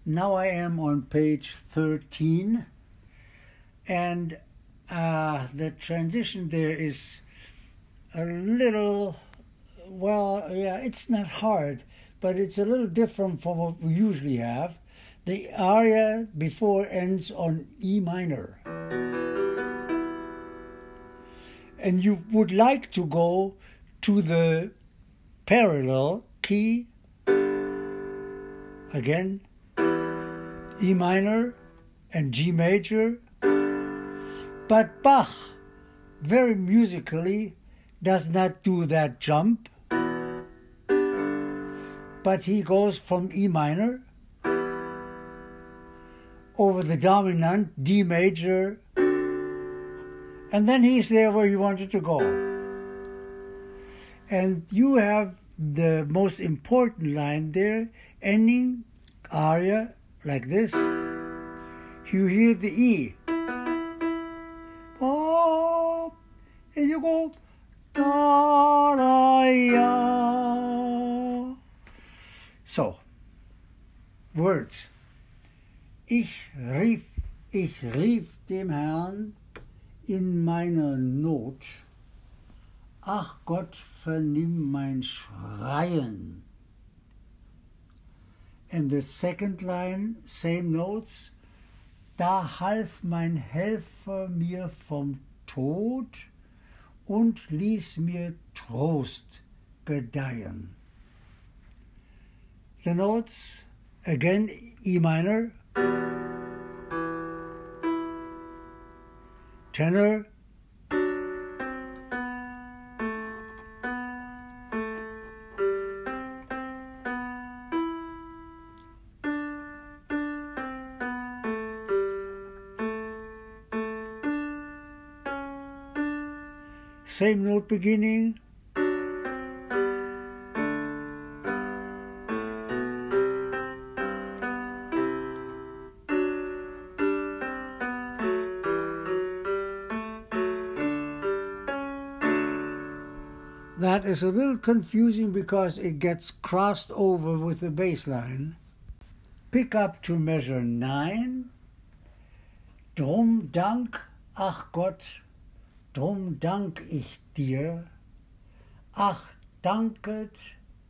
Now I am on page 13, and the transition there is a little, it's not hard, but it's a little different from what we usually have. The aria before ends on E minor. And you would like to go to the parallel key, again, E minor and G major, but Bach, very musically, does not do that jump, but he goes from E minor over the dominant D major, and then he's there where you wanted to go. And you have the most important line there, ending aria like this. You hear the E. And you go, da-da-ya. So, words. Ich rief dem Herrn in meiner Not. Ach Gott, vernimm mein Schreien. And the second line, same notes. Da half mein Helfer mir vom Tod und ließ mir Trost gedeihen. The notes, again E minor, tenor, same note beginning, that is a little confusing because it gets crossed over with the bass line. Pick up to measure 9. Drum dank, ach Gott, drum dank ich dir. Ach, danket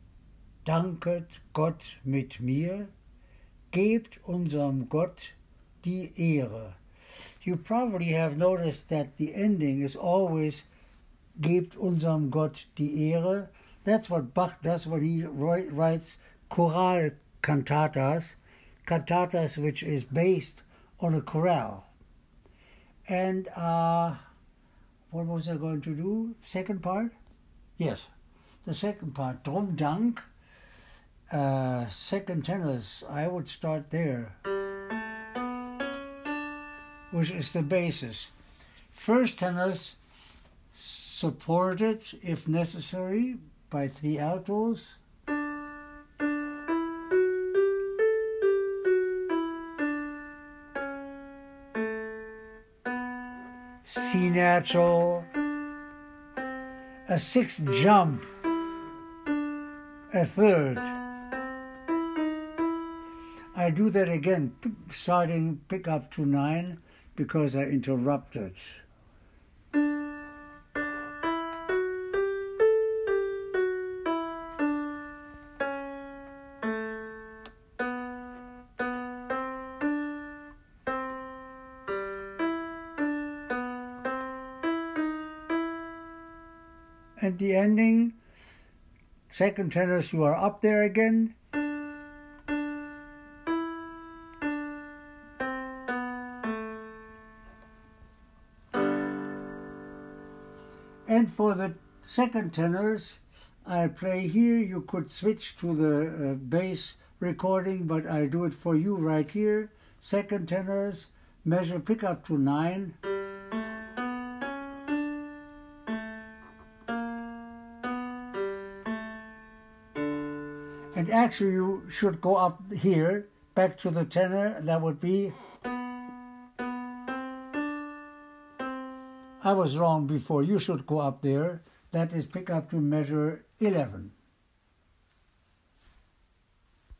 Gott mit mir. Gebt unserem Gott die Ehre. You probably have noticed that the ending is always Gebt unserem Gott die Ehre. That's what Bach does when he writes chorale cantatas which is based on a chorale. And what was I going to do? Second part? Yes, the second part. Drum dank. Second tenors, I would start there, which is the basis. First tenors, supported, if necessary, by 3 altos. C natural, a 6th jump, a 3rd. I do that again, starting pick up to 9, because I interrupted. At the ending, second tenors, you are up there again. And for the second tenors, I play here. You could switch to the bass recording, but I do it for you right here. Second tenors, measure pick up to 9. And actually you should go up here, back to the tenor, that would be... I was wrong before, you should go up there. That is pick up to measure 11.